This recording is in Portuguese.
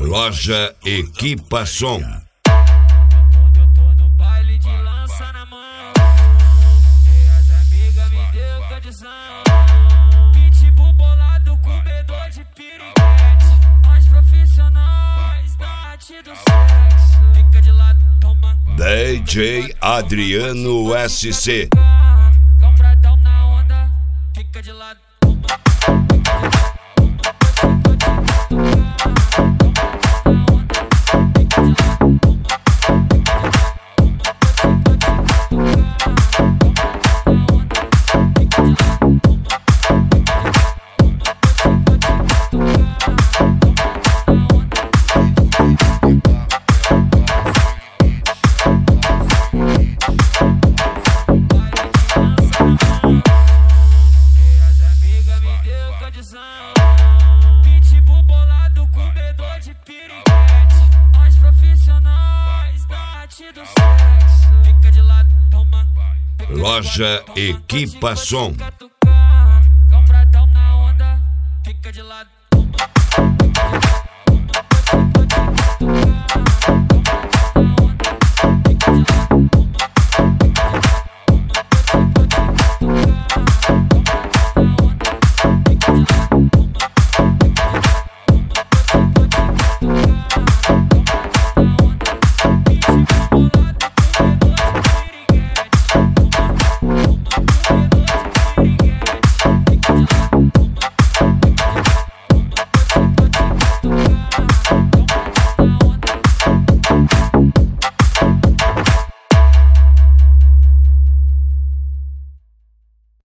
Loja Equipa Som. Eu tô no baile de lança na mão, e as amigas me deu condição. Pitbull bolado com medor de piriguete. As profissionais da arte do sexo. Fica de lado, toma. DJ Adriano SC. Compradão na onda, fica de lado, toma. Pitbull bolado com medor de piriguete. As profissionais da arte do sexo. Fica de lado, toma. Loja Equipa Som. Compradão na onda, fica de lado, toma.